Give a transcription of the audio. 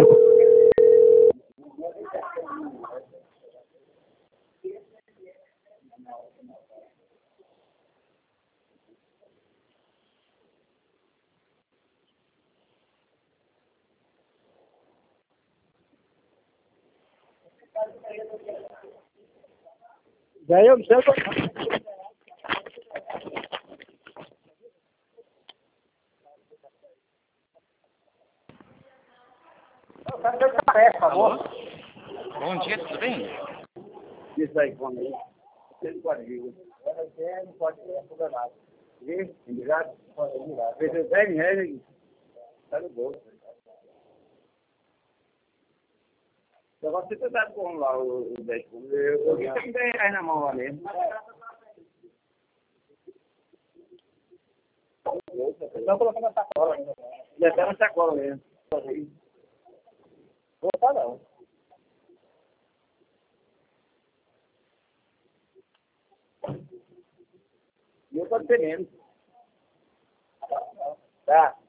Já eu não sei. Alô? Bom dia, tudo bem? Isso aí, quando aí. Você pode vir. Não pode ser programado. Viu? Ligado? Pode ligar. Fez 10 reais, tá no bolso. Agora você tá com lá o 10 conto. Eu vi que tem 10 reais na mão lá mesmo. Estão colocando na sacola ainda. Já tá na sacola mesmo. Vou botar não. E eu tô entendendo. Tá.